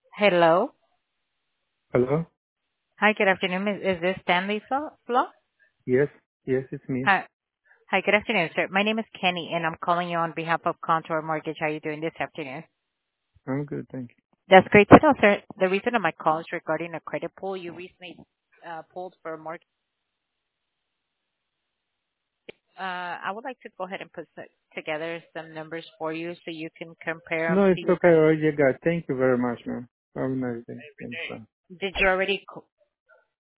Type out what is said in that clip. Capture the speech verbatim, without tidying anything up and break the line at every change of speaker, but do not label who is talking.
Hello.
Hello?
Hi, good afternoon. Is is this Stanley Flo? Flo?
Yes, yes, it's me.
Hi. Hi, good afternoon, sir. My name is Kenny, and I'm calling you on behalf of Contour Mortgage. How are you doing this afternoon?
I'm good, thank
That's great to know, sir. The reason of my call is regarding a credit pull you recently uh, pulled for a mortgage. Uh, I would like to go ahead and put s- together some numbers for you so you can compare
you.
them
No,
to
it's
your
okay,
credit.
already got. Thank you very much, man. Have a nice day. Thanks, bye.
Did you already?